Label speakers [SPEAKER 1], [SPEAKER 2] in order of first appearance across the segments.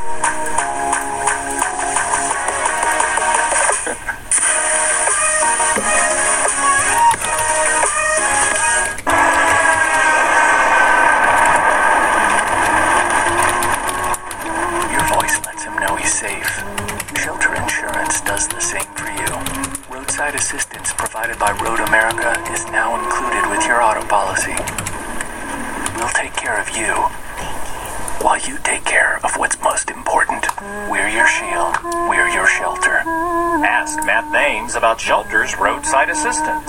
[SPEAKER 1] Your voice lets him know he's safe. Shelter Insurance does the same for you. Roadside assistance provided by Road America is now included with your auto policy. We'll take care of you while you take care of what's most important. We're your shield. We're your shelter.
[SPEAKER 2] Ask Matt Thames about Shelter's roadside assistance.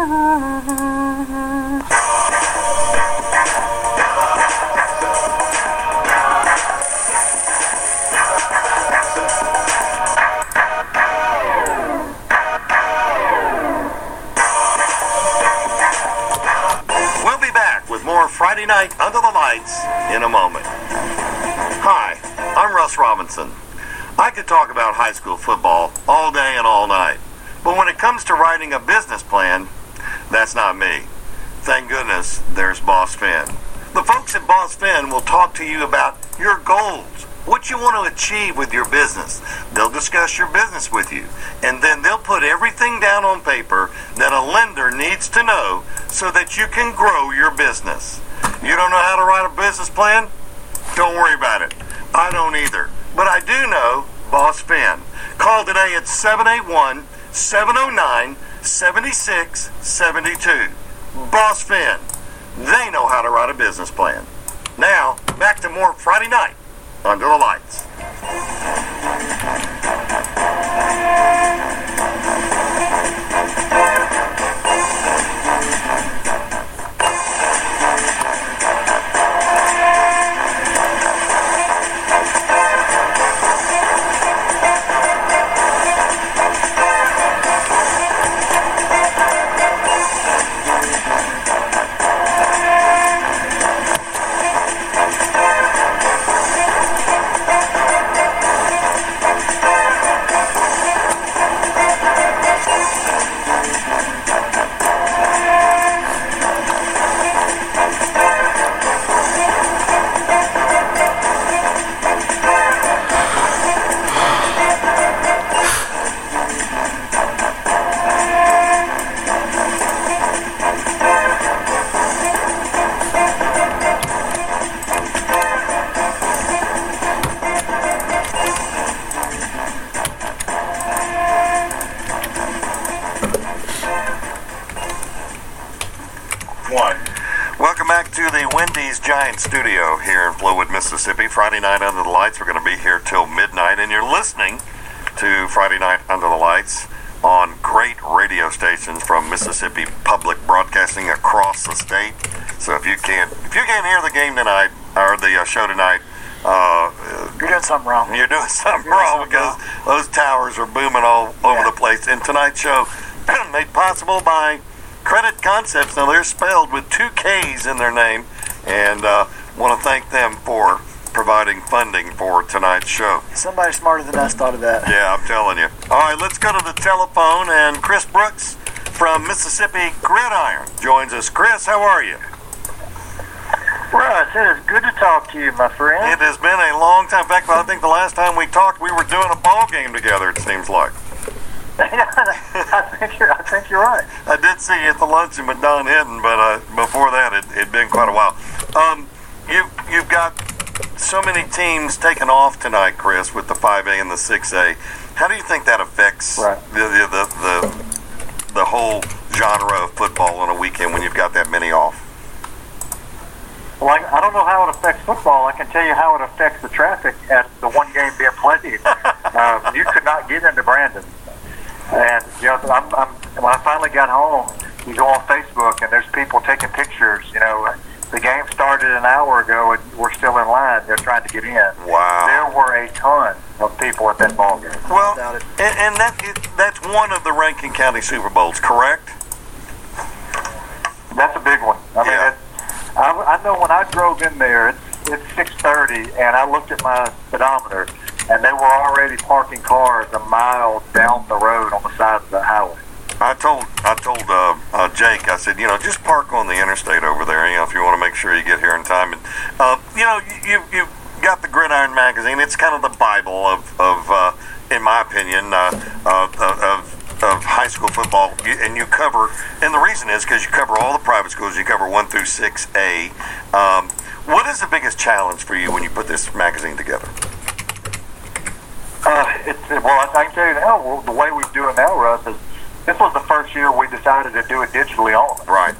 [SPEAKER 3] We'll be back with more Friday Night Under the Lights in a moment. Hi, I'm Russ Robinson. I could talk about high school football all day and all night, but when it comes to writing a business plan, that's not me. Thank goodness there's Boss Finn. The folks at Boss Finn will talk to you about your goals, what you want to achieve with your business. They'll discuss your business with you, and then they'll put everything down on paper that a lender needs to know so that you can grow your business. You don't know how to write a business plan? Don't worry about it. I don't either. But I do know Boss Finn. Call today at 781-709-7672. Boss Finn. They know how to write a business plan. Now, back to more Friday Night Under the Lights. Welcome back to the Wendy's Giant Studio here in Flowood, Mississippi. Friday Night Under the Lights. We're going to be here till midnight, and you're listening to Friday Night Under the Lights on great radio stations from Mississippi Public Broadcasting across the state. So if you can't hear the game tonight or the show tonight,
[SPEAKER 1] You're doing something wrong.
[SPEAKER 3] You're doing something wrong because those towers are booming all over the place. And tonight's show made possible by Credit Concepts. Now, they're spelled with 2 K's in their name, and want to thank them for providing funding for tonight's show.
[SPEAKER 1] Somebody smarter than us thought of that.
[SPEAKER 3] Yeah, I'm telling you. All right, let's go to the telephone, and Chris Brooks from Mississippi Gridiron joins us. Chris, how are you?
[SPEAKER 4] Russ, it is good to talk to you, my friend.
[SPEAKER 3] It has been a long time. In fact, I think the last time we talked, we were doing a ball game together, it seems like.
[SPEAKER 4] I think you're right.
[SPEAKER 3] I did see you at the luncheon with Don Hinton, but before that, it'd been quite a while. You've got so many teams taking off tonight, Chris, with the 5A and the 6A. How do you think that affects the whole genre of football on a weekend when you've got that many off?
[SPEAKER 4] Well, I don't know how it affects football. I can tell you how it affects the traffic at the one game being played. You could not get into Brandon. And, you know, when I finally got home, you go on Facebook, and there's people taking pictures. You know, the game started an hour ago, and we're still in line. They're trying to get in.
[SPEAKER 3] Wow.
[SPEAKER 4] There were a ton of people at that ball game.
[SPEAKER 3] Well, and that's one of the Rankin County Super Bowls, correct?
[SPEAKER 4] That's a big one. I mean, I know when I drove in there, it's 6:30, and I looked at my speedometer, and they were already parking cars a mile down the road on the side of the highway.
[SPEAKER 3] I told Jake, I said, you know, just park on the interstate over there, you know, if you want to make sure you get here in time. And you know, got the Gridiron magazine. It's kind of the Bible of in my opinion, of high school football, and you cover, and the reason is because you cover all the private schools. You cover 1 through 6A. What is the biggest challenge for you when you put this magazine together?
[SPEAKER 4] I can tell you now, the way we do it now, Russ, is this was the first year we decided to do it digitally only.
[SPEAKER 3] Right.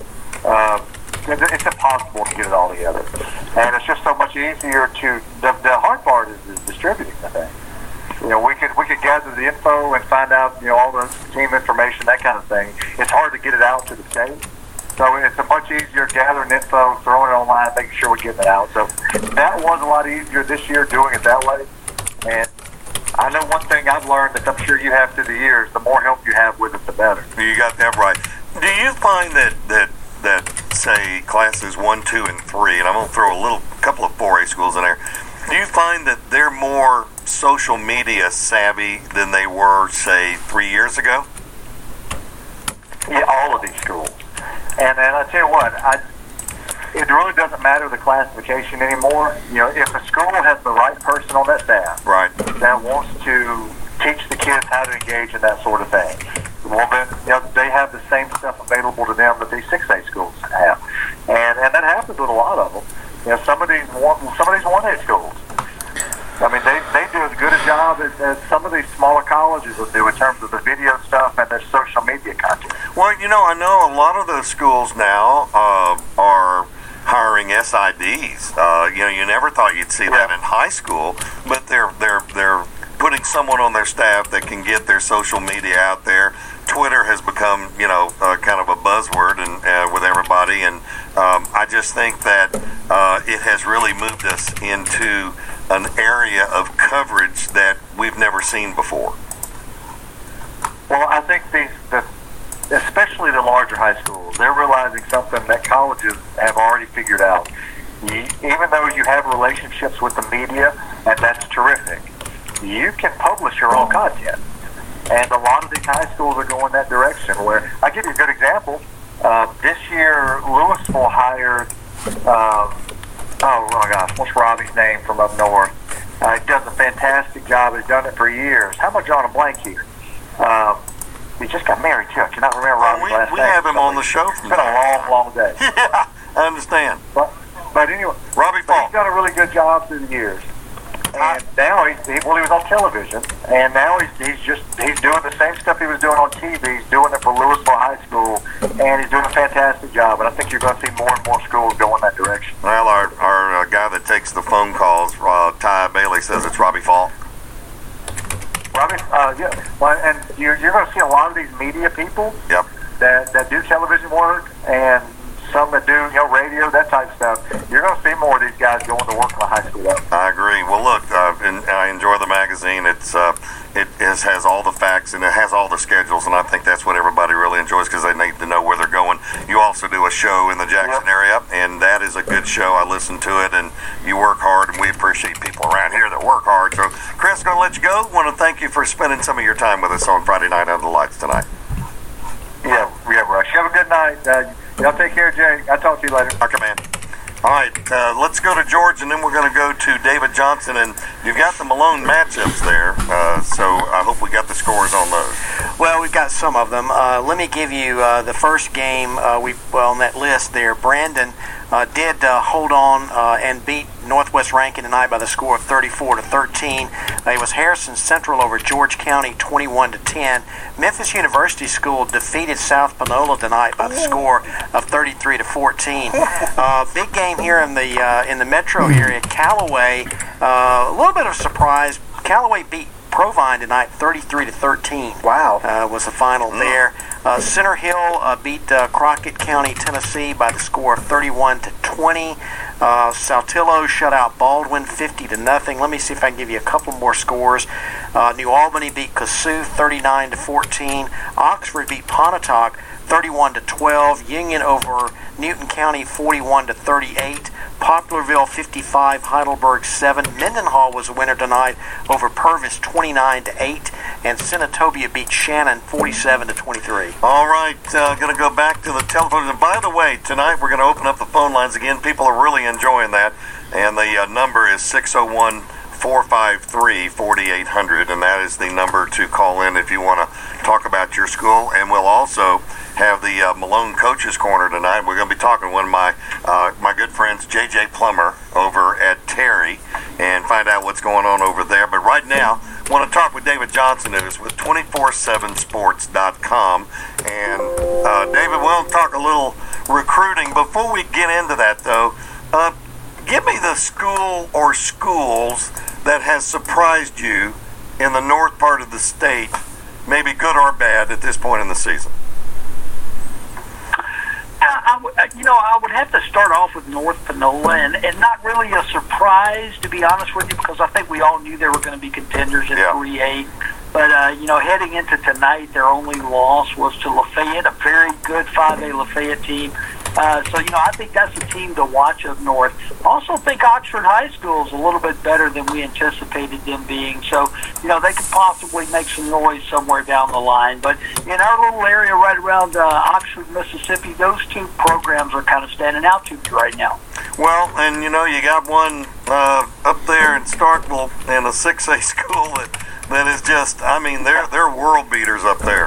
[SPEAKER 4] It's impossible to get it all together, and it's just so much easier to. The hard part is distributing the thing. We could gather the info and find out all the team information, that kind of thing. It's hard to get it out to the state, so it's a much easier gathering info, throwing it online, making sure we're getting it out. So that was a lot easier this year doing it that way. And I know one thing I've learned that I'm sure you have through the years: the more help you have with it, the better.
[SPEAKER 3] You got that right. Do you find that say classes 1, 2, and 3, and I'm going to throw a couple of 4A schools in there, do you find that they're more social media savvy than they were, say, 3 years ago?
[SPEAKER 4] Yeah, all of these schools. And I tell you what, it really doesn't matter the classification anymore. If a school has the right person on that staff,
[SPEAKER 3] right,
[SPEAKER 4] that wants to teach the kids how to engage in that sort of thing, well then they have the same stuff available to them that these 6A schools have, and that happens with a lot of them. Some of these 1A schools, I mean, they do as good a job as some of these smaller colleges will do in terms of the video stuff and their social media content.
[SPEAKER 3] Well, I know a lot of those schools now are hiring SIDs. You never thought you'd see that in high school, but they're putting someone on their staff that can get their social media out there. Twitter has become, kind of a buzzword and with everybody, and I just think that it has really moved us into an area of coverage that we've never seen before.
[SPEAKER 4] Well, I think especially the larger high schools, they're realizing something that colleges have already figured out. Even though you have relationships with the media, and that's terrific, you can publish your own content. And a lot of these high schools are going that direction. Where I'll give you a good example. This year, Louisville hired, what's Robbie's name from up north? He does a fantastic job. He's done it for years. How about drawing a blank here? He just got married, too. I cannot remember Robbie's last name.
[SPEAKER 3] We have him on the show.
[SPEAKER 4] It's been a long, long day.
[SPEAKER 3] Yeah, I understand.
[SPEAKER 4] But anyway,
[SPEAKER 3] Robbie Falk.
[SPEAKER 4] He's done a really good job through the years. And now he was on television, and now he's doing the same stuff he was doing on TV. He's doing it for Louisville High School, and he's doing a fantastic job. And I think you're going to see more and more schools go in that direction.
[SPEAKER 3] Well, our guy that takes the phone calls, Ty Bailey, says it's Robbie Falk.
[SPEAKER 4] Robbie, yeah. Well, and you're going to see a lot of these media people.
[SPEAKER 3] Yep. That
[SPEAKER 4] do television work and some that do radio, that type of stuff. You're going to see more of these guys going to work in the high school level. I
[SPEAKER 3] agree. Well, look, I enjoy the magazine. It has all the facts and it has all the schedules, and I think that's what everybody really enjoys because they need to know where they're going. You also do a show in the Jackson area, and that is a good show. I listen to it, and you work hard, and we appreciate people around here that work hard. So, Chris, going to let you go. Want to thank you for spending some of your time with us on Friday Night Under the Lights tonight.
[SPEAKER 4] Yeah, Rush. You have a good night. Y'all take care, Jay. I'll talk to you later.
[SPEAKER 3] Okay, man. All right, let's go to George, and then we're going to go to David Johnson. And you've got the Malone matchups there, so I hope we got the scores on those.
[SPEAKER 5] Well, we've got some of them. Let me give you the first game on that list there. Brandon did hold on and beat Northwest Rankin tonight by the score of 34-13. It was Harrison Central over George County 21-10. Memphis University School defeated South Panola tonight by the score of 33-14. Big game here in the metro area. Callaway, a little bit of a surprise. Callaway beat Provine tonight 33-13.
[SPEAKER 4] Wow.
[SPEAKER 5] Was the final there. Center Hill beat Crockett County, Tennessee by the score of 31-20. Saltillo shut out Baldwin 50-0. Let me see if I can give you a couple more scores. New Albany beat Kossuth 39-14. Oxford beat Pontotoc 31-12. Union over Newton County 41-38. Poplarville 55, Heidelberg 7. Mendenhall was a winner tonight over Purvis 29-8, and Senatobia beat Shannon 47-23.
[SPEAKER 3] All right, going to go back to the telephone. And by the way, tonight we're going to open up the phone lines again. People are really enjoying that, and the number is 601-453-4800, and that is the number to call in if you want to talk about your school. And we'll also have the Malone Coaches Corner tonight. We're going to be talking to one of my good friends, J.J. Plummer, over at Terry, and find out what's going on over there. But right now, I want to talk with David Johnson, who's with 247sports.com. And David, we'll talk a little recruiting. Before we get into that, though, give me the school or schools that has surprised you in the north part of the state, maybe good or bad, at this point in the season.
[SPEAKER 6] I would have to start off with North Panola, and not really a surprise, to be honest with you, because I think we all knew they were going to be contenders in 3A. But, heading into tonight, their only loss was to Lafayette, a very good 5A Lafayette team. I think that's a team to watch up north. I also think Oxford High School is a little bit better than we anticipated them being. So, they could possibly make some noise somewhere down the line. But in our little area right around Oxford, Mississippi, those two programs are kind of standing out to me right now.
[SPEAKER 3] Well, and, you got one up there in Starkville in a 6A school that is just, they're world beaters up there.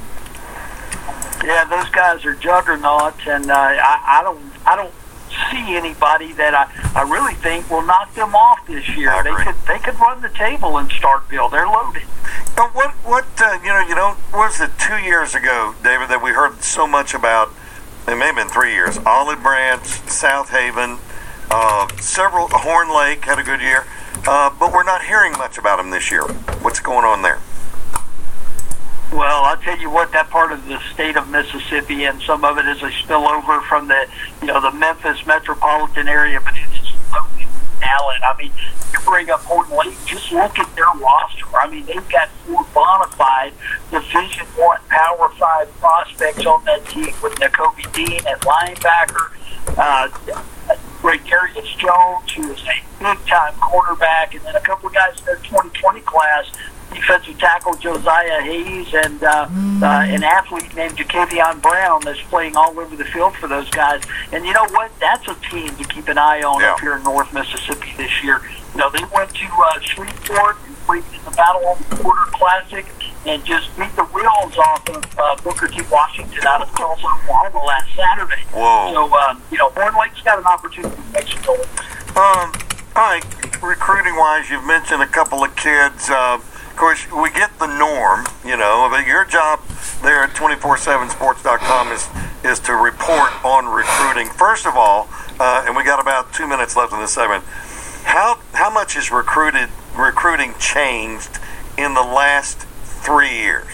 [SPEAKER 6] Yeah, those guys are juggernauts, and I don't see anybody that I really think will knock them off this year. They could run the table in Starkville. They're loaded.
[SPEAKER 3] What was it 2 years ago, David, that we heard so much about? It may have been 3 years. Olive Branch, South Haven, several. Horn Lake had a good year, but we're not hearing much about them this year. What's going on there?
[SPEAKER 6] Well, I'll tell you what, that part of the state of Mississippi, and some of it is a spillover from the Memphis metropolitan area, but it's just loaded with talent. You bring up Horn Lake, just look at their roster. They've got 4 bona fide Division I Power 5 prospects on that team with Nakobe Dean at linebacker, Darius Jones, who is a big-time quarterback, and then a couple of guys in their 2020 class, defensive tackle Josiah Hayes, and an athlete named Jacavion Brown that's playing all over the field for those guys. And you know what? That's a team to keep an eye on up here in North Mississippi this year. They went to Shreveport and played in the Battle on the Border Classic and just beat the wheels off of Booker T. Washington out of Tulsa, Oklahoma last Saturday.
[SPEAKER 3] Whoa.
[SPEAKER 6] So, Horn Lake's got an opportunity to make some goals.
[SPEAKER 3] All right, recruiting-wise, you've mentioned a couple of kids. Of course, we get the norm, but your job there at 247sports.com is to report on recruiting. First of all, and we got about 2 minutes left in this segment, how much has recruiting changed in the last 3 years?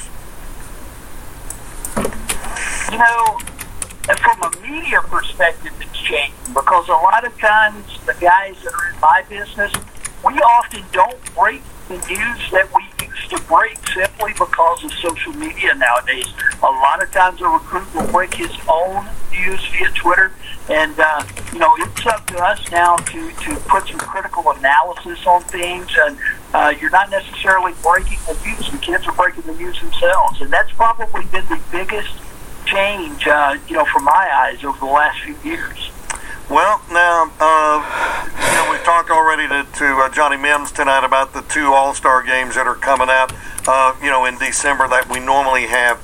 [SPEAKER 6] From a media perspective, it's changed because a lot of times the guys that are in my business, we often don't break the news that we used to break simply because of social media nowadays. A lot of times a recruit will break his own news via Twitter, and it's up to us now to put some critical analysis on things, and you're not necessarily breaking the news. The kids are breaking the news themselves, and that's probably been the biggest change, from my eyes over the last few years.
[SPEAKER 3] Well, now, we've talked already to Johnny Mims tonight about the 2 All-Star games that are coming out, in December that we normally have.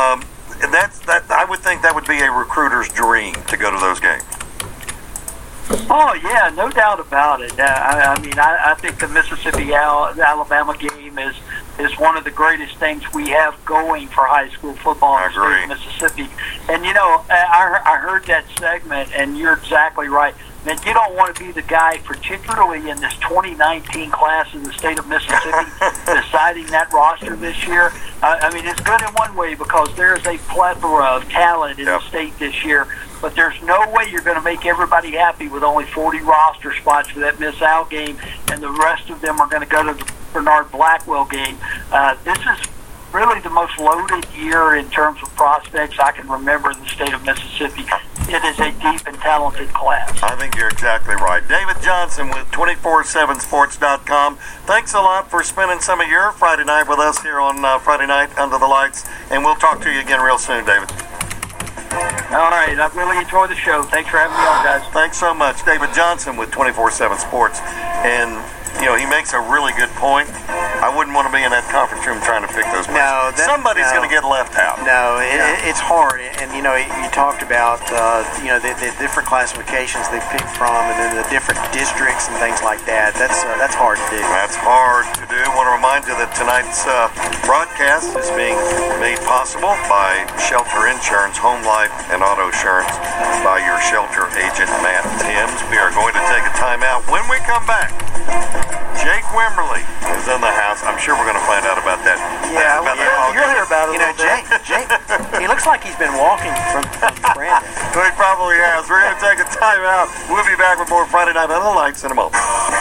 [SPEAKER 3] I would think that would be a recruiter's dream to go to those games.
[SPEAKER 6] Oh, yeah, no doubt about it. I think the Mississippi-Alabama game is one of the greatest things we have going for high school football in the state of Mississippi. And, I heard that segment, and you're exactly right. Man, you don't want to be the guy, particularly in this 2019 class in the state of Mississippi, deciding that roster this year. It's good in one way because there's a plethora of talent in the state this year, but there's no way you're going to make everybody happy with only 40 roster spots for that Miss-Al game, and the rest of them are going to go to the Bernard Blackwell game. This is really the most loaded year in terms of prospects I can remember in the state of Mississippi. it is a deep and talented class.
[SPEAKER 3] I think you're exactly right. David Johnson with 247sports.com. Thanks a lot for spending some of your Friday night with us here on Friday Night Under the Lights, and we'll talk to you again real soon, David.
[SPEAKER 6] All right, I've really enjoyed the show. Thanks for having me on, guys.
[SPEAKER 3] Thanks so much. David Johnson with 247 Sports. And, you know, he makes a really good point. I wouldn't want to be in that conference room trying to pick those players.
[SPEAKER 5] No,
[SPEAKER 3] somebody's going to get left out.
[SPEAKER 5] No, it's hard. And, you know, you talked about, you know, the different classifications they pick from and then the different districts and things like that. That's hard to do.
[SPEAKER 3] That's hard to do. I want to remind you that tonight's broadcast is being made possible by Shelter Insurance, Home Life, and Auto Insurance by your shelter agent, Matt Timms. We are going to take a time out. When we come back, Jake Wimberly is in the house. I'm sure we're going to find out about that.
[SPEAKER 5] Yeah,
[SPEAKER 6] you'll hear about it.
[SPEAKER 5] You know, Jake, he looks like he's been walking from Brandon.
[SPEAKER 3] He probably has. We're going to take a time out. We'll be back with more Friday Night Under the Lights in a moment.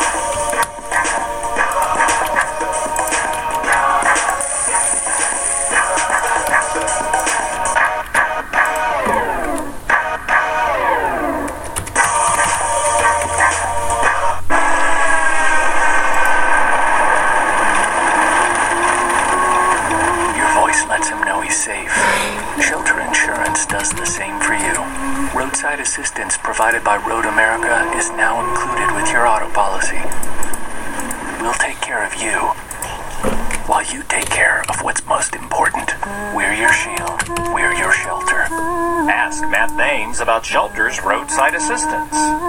[SPEAKER 1] Shelter Insurance does the same for you. Roadside assistance provided by Road America is now included with your auto policy. We'll take care of you while you take care of what's most important. We're your shield. We're your shelter.
[SPEAKER 2] Ask Matt Thames about Shelter's roadside assistance.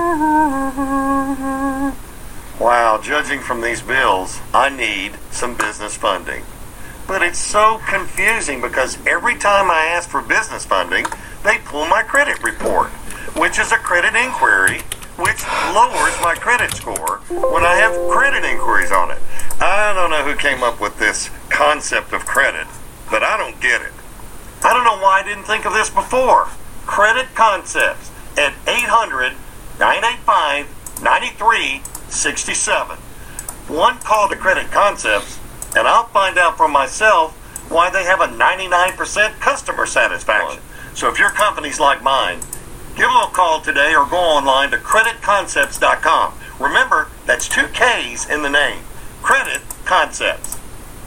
[SPEAKER 3] Wow, judging from these bills, I need some business funding. But it's so confusing because every time I ask for business funding, they pull my credit report, which is a credit inquiry, which lowers my credit score when I have credit inquiries on it. I don't know who came up with this concept of credit, but I don't get it. I don't know why I didn't think of this before. Credit Concepts at 800-985-9367. One call to Credit Concepts, and I'll find out for myself why they have a 99% customer satisfaction. So if your company's like mine, give them a call today or go online to creditconcepts.com. Remember, that's 2 K's in the name. Credit Concepts.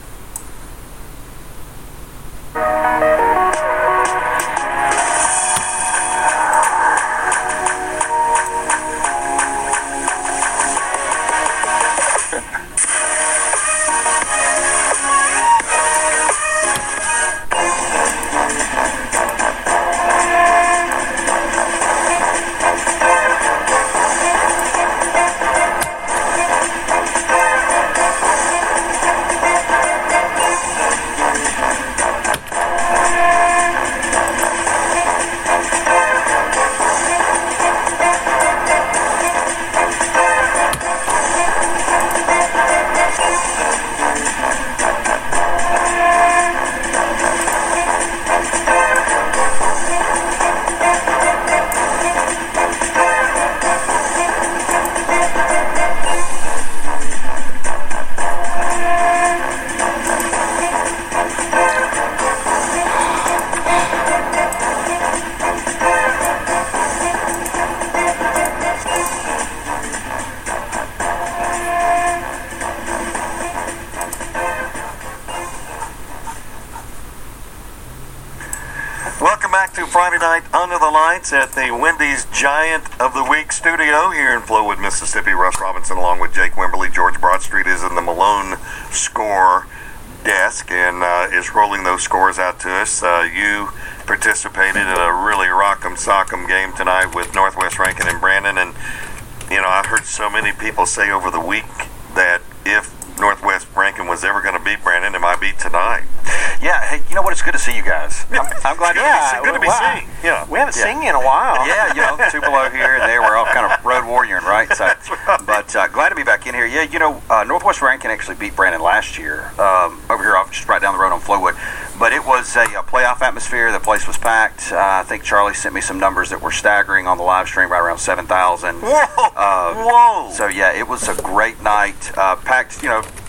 [SPEAKER 3] Friday Night Under the Lights at the Wendy's Giant of the Week studio here in Flowood, Mississippi. Russ Robinson along with Jake Wimberly. George Broadstreet is in the Malone score desk and is rolling those scores out to us. You participated in a really rock'em sock'em game tonight with Northwest Rankin and Brandon, and you know, I heard so many people say over the week that if Northwest Rankin was ever going to beat Brandon, it might be tonight.
[SPEAKER 7] Yeah, hey, you know what? It's good to see you guys. I'm glad
[SPEAKER 3] it's good to be seen. Yeah,
[SPEAKER 5] we haven't seen you in a while.
[SPEAKER 7] Yeah, you know, Tupelo here and there. We're all kind of road warrioring, right? So,
[SPEAKER 3] right.
[SPEAKER 7] But glad to be back in here. Yeah, you know, Northwest Rankin actually beat Brandon last year over here, just right down the road on Flowood. But it was a playoff atmosphere. The place was packed. I think Charlie sent me some numbers that were staggering on the live stream, right around 7,000.
[SPEAKER 3] Whoa!
[SPEAKER 7] So yeah, it was a great night. Packed, you know.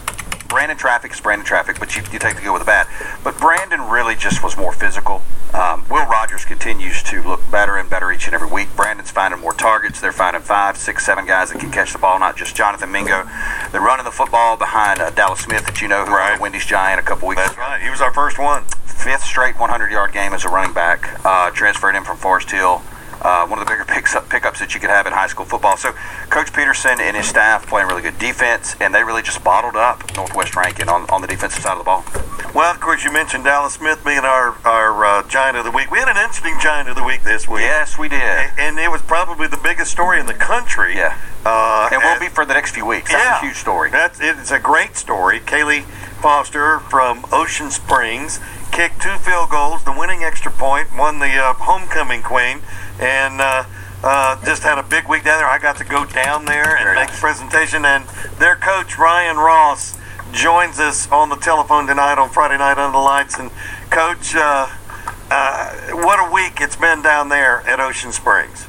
[SPEAKER 7] Brandon traffic is Brandon traffic, but you take the good with the bad. But Brandon really just was more physical. Will Rogers continues to look better and better each and every week. Brandon's finding more targets. They're finding 5, 6, 7 guys that can catch the ball, not just Jonathan Mingo. They're running the football behind Dallas Smith, that you know, who was a Wendy's Giant a couple weeks ago.
[SPEAKER 3] That's right. He was our first one.
[SPEAKER 7] 5th straight 100-yard game as a running back. Transferred in from Forest Hill. One of the bigger pickups that you could have in high school football. So Coach Peterson and his staff playing really good defense, and they really just bottled up Northwest Rankin on the defensive side of the ball.
[SPEAKER 3] Well, of course, you mentioned Dallas Smith being our Giant of the Week. We had an interesting Giant of the Week this week.
[SPEAKER 7] Yes, we did.
[SPEAKER 3] And it was probably the biggest story in the country.
[SPEAKER 7] Yeah. And will be for the next few weeks. That's a huge story.
[SPEAKER 3] It's a great story. Kaylee Foster from Ocean Springs kicked 2 field goals, the winning extra point, won the homecoming queen, and just had a big week down there. I got to go down there and make the presentation, and their coach, Ryan Ross, joins us on the telephone tonight on Friday Night Under the Lights. And Coach, what a week it's been down there at Ocean Springs.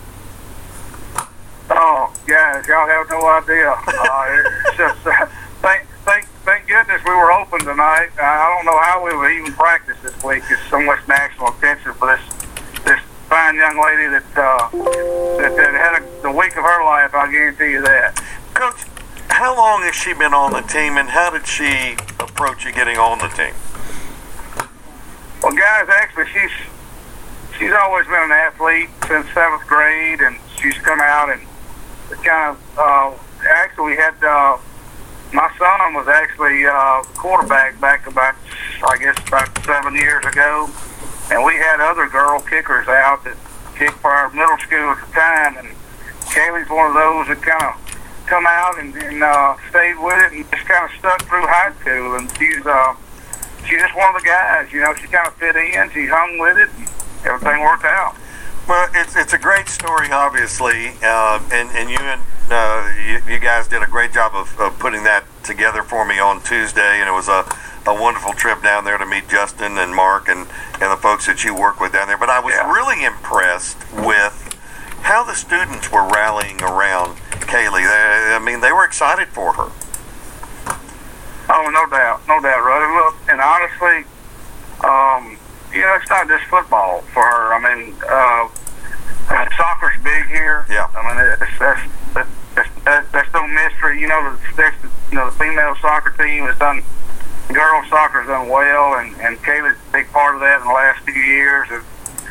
[SPEAKER 8] Oh, guys, y'all have no idea. It's just thank goodness we were open tonight. I don't know how we would even practice this week. There's so much national attention for this fine young lady that had the week of her life. I guarantee you that.
[SPEAKER 3] Coach, how long has she been on the team, and how did she approach you getting on the team?
[SPEAKER 8] Well, guys, actually, she's always been an athlete since 7th grade, and she's come out and kind of actually we had my son was actually quarterback back about 7 years ago, and we had other girl kickers out that kicked for our middle school at the time, and Kaylee's one of those that kind of come out and stayed with it and just kind of stuck through high school, and she's just one of the guys, you know. She kind of fit in, she hung with it, and everything worked out.
[SPEAKER 3] Well, it's a great story, obviously, and you guys did a great job of putting that together for me on Tuesday, and it was a wonderful trip down there to meet Justin and Mark and the folks that you work with down there. But I was really impressed with how the students were rallying around Kaylee. They were excited for her.
[SPEAKER 8] Oh, no doubt, Ruddy. Look, and honestly, it's not just football for her. I mean, soccer's big here.
[SPEAKER 3] Yeah.
[SPEAKER 8] I mean, that's no mystery. The female soccer team has done. Girls soccer's done well, and Kaylee's a big part of that in the last few years. And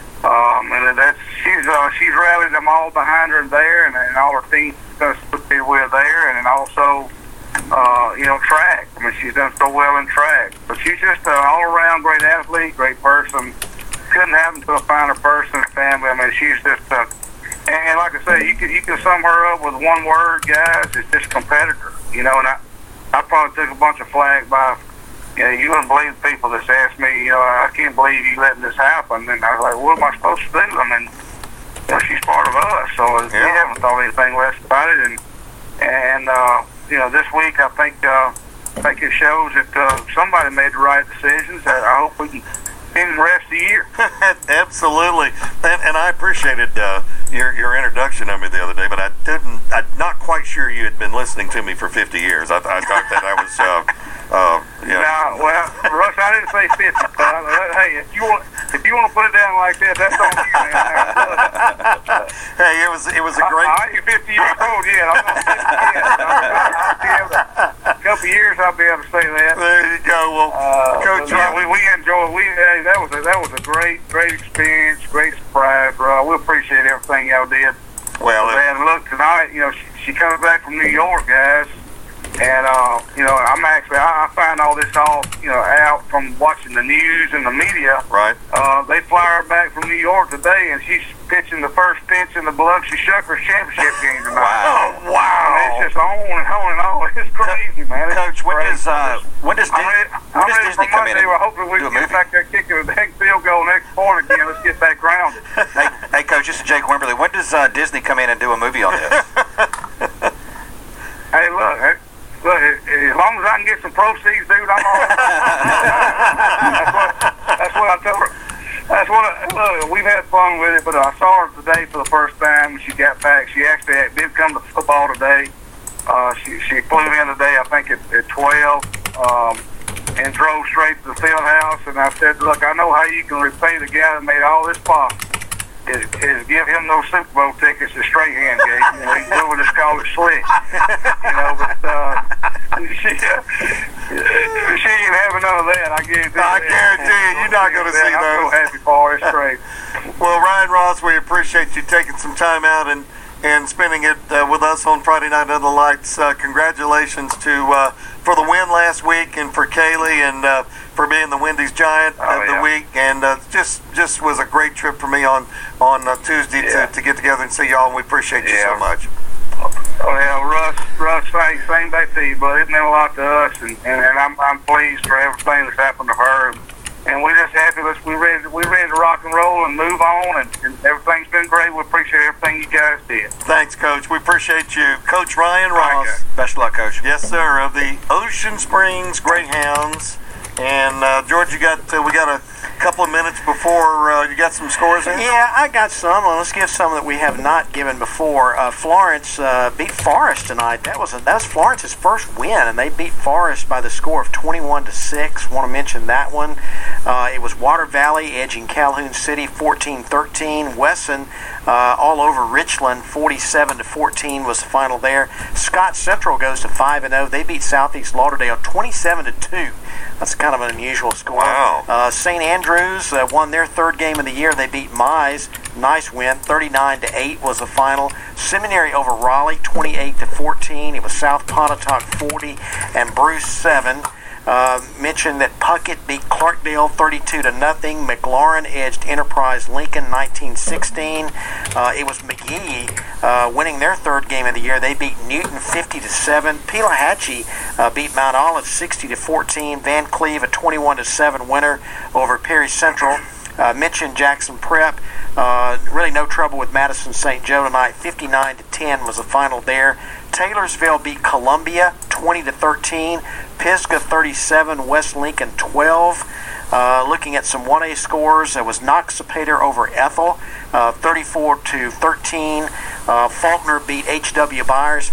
[SPEAKER 8] she's rallied them all behind her there, and all her team does pretty well there, and then also track. I mean, she's done so well in track. But she's just an all-around great athlete, great person. Couldn't happen to a finer person and family. I mean, she's just and like I say, you can sum her up with one word, guys. It's just competitor. And I probably took a bunch of flack by. You wouldn't believe the people that asked me, I can't believe you letting this happen. And I was like, what am I supposed to do? I mean, she's part of us, so we haven't thought anything less about it. And this week I think it shows that somebody made the right decisions. I hope we can end the rest of the year.
[SPEAKER 3] Absolutely, and I appreciated your introduction of me the other day, but I'm not quite sure you had been listening to me for 50 years. I thought that I was.
[SPEAKER 8] No, well, Russ, I didn't say 50. Hey, if you want to put it down like that, that's on you, man.
[SPEAKER 3] Hey, it was a great.
[SPEAKER 8] I ain't 50 years old yet. I'm not 50 yet. A couple of years, I'll be able to say that.
[SPEAKER 3] There you go. Well, Coach,
[SPEAKER 8] we enjoyed. That was a great experience, great surprise. We appreciate everything y'all did.
[SPEAKER 3] Well,
[SPEAKER 8] and look, tonight, she comes back from New York, guys. And, I find all this out from watching the news and the media.
[SPEAKER 3] Right.
[SPEAKER 8] They fly her back from New York today, and she's pitching the first pitch in the Biloxi Shuckers championship game tonight.
[SPEAKER 3] Wow.
[SPEAKER 8] And it's just on and on and on. It's crazy, man.
[SPEAKER 7] Coach, when does Disney come in?
[SPEAKER 8] Hopefully we can get back there kicking a big field goal next point again. Let's get that grounded.
[SPEAKER 7] Hey, Coach, this is Jake Wimberly. When does Disney come in and do a movie on this?
[SPEAKER 8] Hey, look, as long as I can get some proceeds, dude, I'm all right. That's what I told her. Look, we've had fun with it, but I saw her today for the first time when she got back. She actually did come to football today. She flew in today, I think, at 12. and drove straight to the field house. And I said, look, I know how you can repay the guy that made all this possible. Is give him those Super Bowl tickets to Strahan gave. You know, he's doing this called it slick. You know, but she ain't having none of that. I guarantee you, you're not going to see those. I'm so happy for her. It's great.
[SPEAKER 3] Well, Ryan Ross, we appreciate you taking some time out and spending it with us on Friday Night Under the Lights. Congratulations for the win last week, and for Kaylee, and for being the Wendy's Giant of the week. And just was a great trip for me on Tuesday to get together and see y'all, and we appreciate you so much.
[SPEAKER 8] Oh yeah, Russ, same day to you, but it meant a lot to us, and I'm pleased for everything that's happened to her. And we're just happy that we're ready to rock and roll and move on, and everything's been great. We appreciate everything you guys did.
[SPEAKER 3] Thanks, Coach. We appreciate you. Coach Ryan Ross.
[SPEAKER 7] Best of luck, Coach.
[SPEAKER 3] Yes, sir, of the Ocean Springs Greyhounds. And, George, we got a couple of minutes before you got some scores in?
[SPEAKER 5] Yeah, I got some. Well, let's give some that we have not given before. Florence beat Forest tonight. That was Florence's first win, and they beat Forest by the score of 21-6. Want to mention that one. It was Water Valley edging Calhoun City 14-13. Wesson all over Richland 47-14 was the final there. Scott Central goes to 5-0. They beat Southeast Lauderdale 27-2. That's kind of an unusual score.
[SPEAKER 3] Wow.
[SPEAKER 5] St. Andrews won their third game of the year. They beat Mize. Nice win. 39-8 was the final. Seminary over Raleigh, 28-14. It was South Pontotoc 40 and Bruce 7. Mentioned that Puckett beat Clarkdale 32-0. McLaurin edged Enterprise Lincoln 19-16. It was McGee winning their third game of the year. They beat Newton 50-7. Pelahatchie beat Mount Olive 60-14. Van Cleve a 21-7 winner over Perry Central. Mentioned Jackson Prep. Really no trouble with Madison St. Joe tonight. 59-10 was the final there. Taylorsville beat Columbia 20-13. Pisgah 37, West Lincoln 12. Looking at some 1A scores, there was Noxapater over Ethel 34-13. Faulkner beat H.W. Byers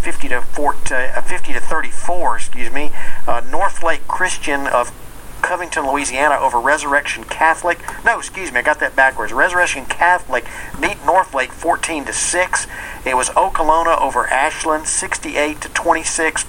[SPEAKER 5] 50-34. Northlake Christian of Covington, Louisiana over Resurrection Catholic. No, excuse me, I got that backwards. Resurrection Catholic beat Northlake 14-6. It was Okolona over Ashland 68-26.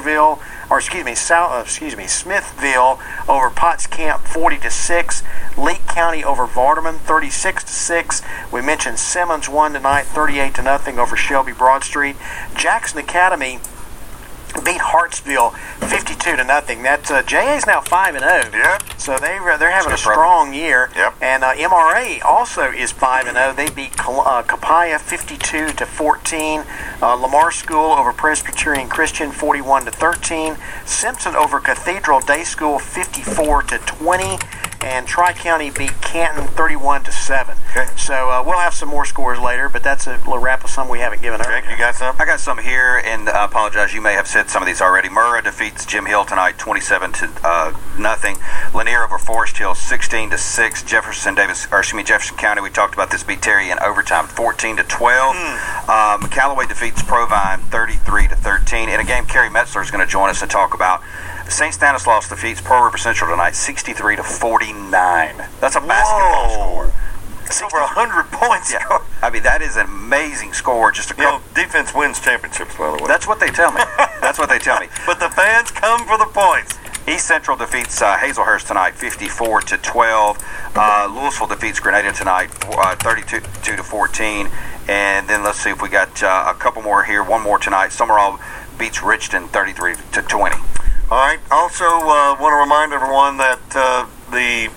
[SPEAKER 5] Smithville over Potts Camp 40-6. Leake County over Vardaman 36-6. We mentioned Simmons won tonight 38-0 over Shelby Broadstreet. Jackson Academy beat Hartsville 52-0. That JA's now 5-0.
[SPEAKER 3] Yep.
[SPEAKER 5] So they're having a strong year.
[SPEAKER 3] Yep.
[SPEAKER 5] And MRA also is 5-0. They beat Capaya 52-14. Lamar School over Presbyterian Christian 41-13. Simpson over Cathedral Day School 54-20. And Tri-County beat Canton 31-7.
[SPEAKER 3] Okay.
[SPEAKER 5] So we'll have some more scores later, but that's a little wrap of some we haven't given earlier.
[SPEAKER 3] Jake, you got some?
[SPEAKER 7] I got some here, and I apologize. You may have said some of these already. Murrah defeats Jim Hill tonight, 27-0. Lanier over Forest Hill, 16-6. Jefferson County. We talked about this. Beat Terry in overtime, 14-12. Callaway defeats Provine, 33-13. In a game, Kerry Metzler is going to join us and talk about. St. Stanislaus defeats Pearl River Central tonight, 63-49. That's a basketball score.
[SPEAKER 3] It's over 100 points.
[SPEAKER 7] Yeah. I mean, that is an amazing score. Just
[SPEAKER 3] defense wins championships, by the way.
[SPEAKER 7] That's what they tell me. That's what they tell me.
[SPEAKER 3] But the fans come for the points.
[SPEAKER 7] East Central defeats Hazelhurst tonight, 54-12. Louisville defeats Grenada tonight, 32-14. And then let's see if we got a couple more here. One more tonight. Summerall beats Richton, 33-20.
[SPEAKER 3] All right. Also, want to remind everyone that the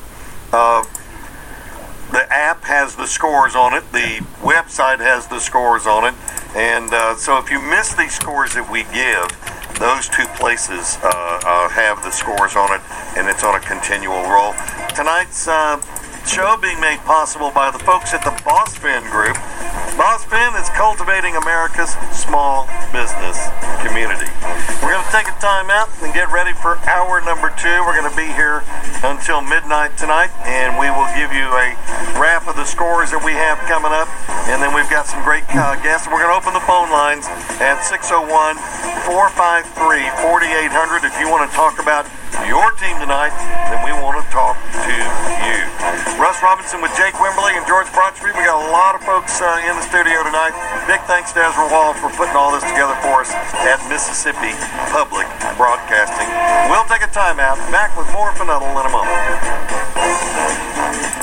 [SPEAKER 3] app has the scores on it. The website has the scores on it. And so if you miss these scores that we give, those two places have the scores on it, and it's on a continual roll. Tonight's show being made possible by the folks at the BossFin Group. BossFin is cultivating America's small business community. We're going to take a time out and get ready for hour number 2. We're going to be here until midnight tonight, and we will give you a wrap of the scores that we have coming up, and then we've got some great guests. We're going to open the phone lines at 601-453-4800 if you want to talk about your team tonight, then we want to talk to you. Russ Robinson with Jake Wimberly and George Broadsby. We got a lot of folks in the studio tonight. Big thanks to Ezra Wall for putting all this together for us at Mississippi Public Broadcasting. We'll take a timeout. Back with more Funnel in a moment.